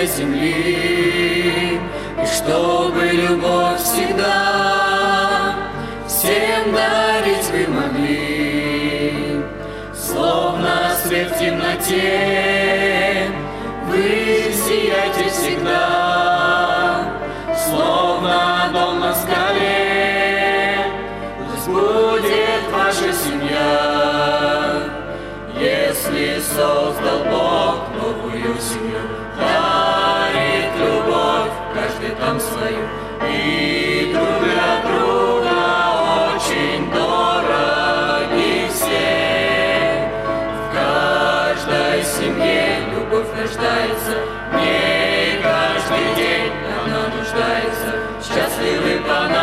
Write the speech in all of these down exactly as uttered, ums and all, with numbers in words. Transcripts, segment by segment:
этой земли, и чтобы любовь всегда всем дарить вы могли. Словно свет в темноте, вы сияете всегда, словно дом на скале, пусть будет ваша семья. Если создал Бог новую семью, дарит любовь каждый там свою, и друг для друга очень дороги все. В каждой семье любовь рождается, в ней каждый день она нуждается. Счастливы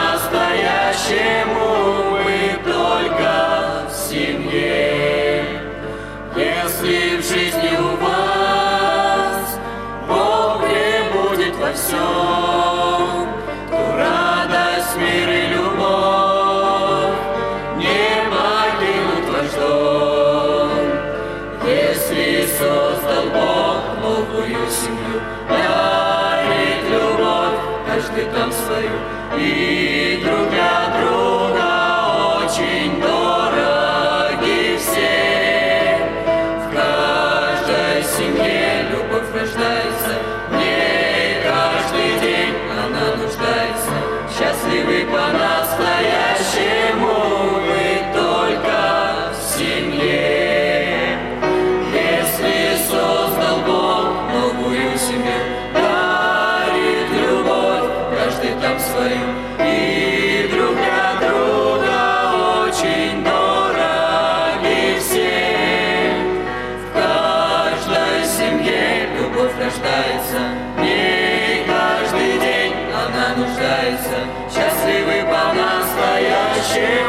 по-настоящему мы только в семье. Если в жизни у вас Бог пребудет во всем, то радость, мир и любовь не покинут ваш дом. Если создал Бог новую семью, дарит любовь каждый там свою, и друг для друга очень дороги все. В каждой семье любовь рождается, в ней каждый день она нуждается. Счастливы по-настоящему мы только в семье. Если создал Бог новую семью, дарит любовь каждый там свою, и друг для друга очень дороги все. В каждой семье любовь рождается, в ней каждый день она нуждается. Счастливы по-настоящему